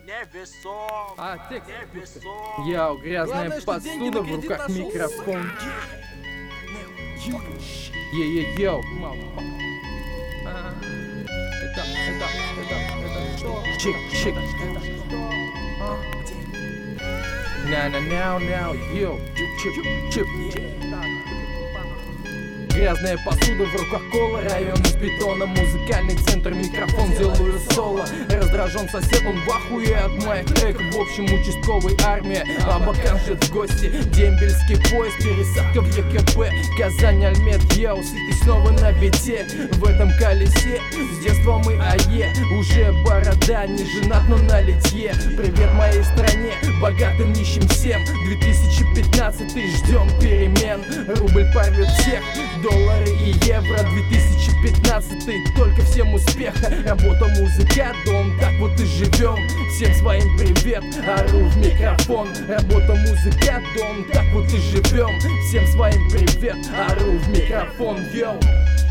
невесом. Текст. Невесом. Яу, грязная Главное, что деньги посуда, на в кредит руках нашел. микрофон. Йоу. Это что? Чик. Now, йоу. Чип. Грязная посуда, в руках кола, район из бетона, музыкальный центр, микрофон, делаю соло. Раздражен сосед, он в ахуе от моих треков. В общем, участковый армия, Абакан ждет в гости. Дембельский поезд, пересадка в ЕКП, Казань, Альмет, Яу, ты снова на бите. В этом колесе с детства мы АЕ, уже борода, не женат, но на литье. Привет моей стране, богатым нищим всем. 2015 ждем перемен, рубль порвет всех. Доллары и евро, 2015 только всем успеха. Работа, музыка, дом, так вот и живем. Всем своим привет, ору в микрофон. Работа, музыка, дом, так вот и живем. Всем своим привет, ору в микрофон, йоу.